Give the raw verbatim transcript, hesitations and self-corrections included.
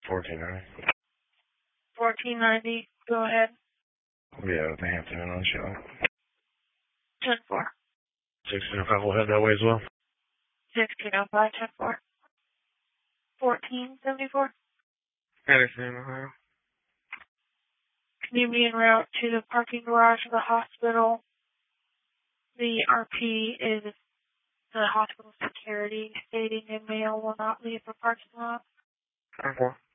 fourteen ninety. fourteen ninety. Go ahead. Yeah, the Hampton Inn on the show. ten four. sixteen oh five will head that way as well. sixteen oh five, ten four. fourteen seventy-four. Anderson, Ohio. Can you be en route to the parking garage of the hospital? The R P is the hospital security stating a male will not leave the parking lot. ten four.